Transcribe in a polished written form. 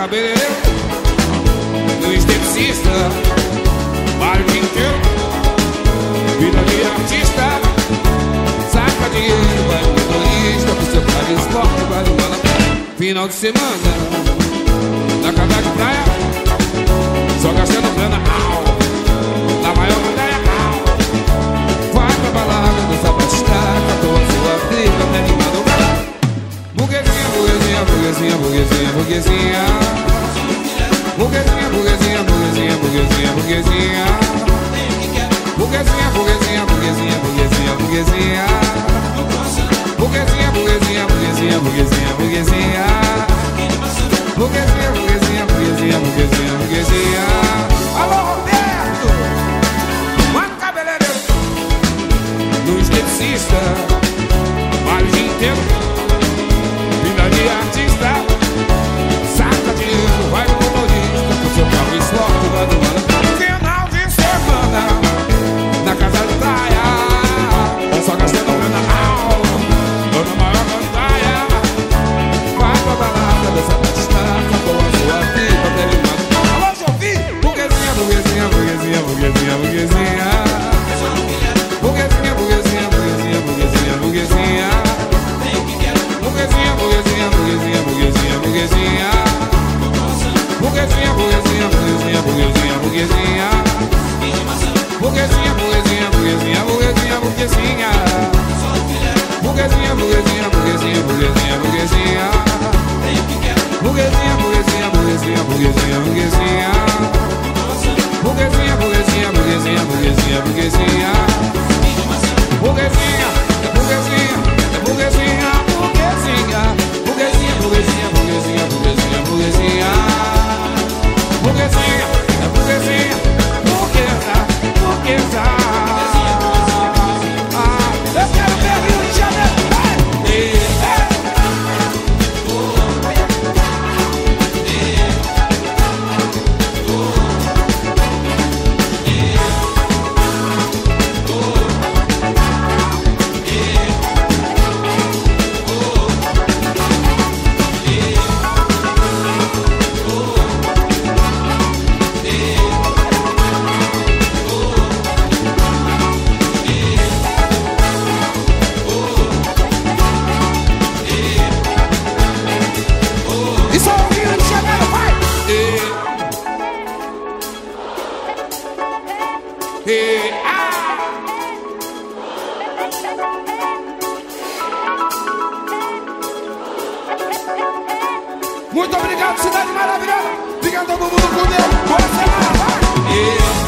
cabeleireiro, no esteticista, baile o dia inteiro, vida de artista, saca dinheiro, vai no motorista, pro seu carro esporte, vai no bala. Final de semana, na casa de praia, só gastando grana, na maior praia, vai pra balada, dança pra estaca, toa sua briga, me animando. Burguesinha, burguesinha, burguesinha, burguesinha, burguesinha. Burguesinha, burguesinha, burguesinha, burguesinha, burguesinha. Burguesinha, burguesinha, burguesinha, burguesinha, burguesinha. Burguesinha, burguesinha, burguesinha, burguesinha, burguesinha. Burguesinha, burguesinha, burguesinha, burguesinha, burguesinha. Alô, Roberto! Mano cabeleireiro, no esteticista, vale o dia inteiro, vida de artista, saca dinheiro, vai no motorista, com seu carro esporte, vai no bala. Final de semana, na casa de praia, só gastando grana, ou na maior praia, vai pra balada, dança pra estaca, com a sua vida, até limando. Alô, Jovi! Burguesinha, burguesinha, burguesinha, burguesinha, burguesinha. Burguesinha, burguesinha, burguesinha, burguesinha, burguesinha. Burguesinha, burguesinha, burguesinha, burguesinha, burguesinha. Burguesinha, burguesinha, burguesinha, burguesinha, burguesinha. Burguesinha, burguesinha, burguesinha, burguesinha, burguesinha. Burguesinha, burguesinha, burguesinha, burguesinha, burguesinha. Burguesinha, burguesinha, burguesinha, burguesinha, burguesinha. Burguesinha, burguesinha, burguesinha, burguesinha, burguesinha. Burguesinha, é burguesinha, é burguesinha, burguesinha. Burguesinha, burguesinha, burguesinha, burguesinha, burguesinha. Burguesinha, é burguesinha, burguesa, burguesa. Eu quero ver Rio de Janeiro. Isso é o Rio de Janeiro, vai! Muito obrigado, cidade maravilhosa! Obrigado a todo mundo por ver! Boa semana, vai!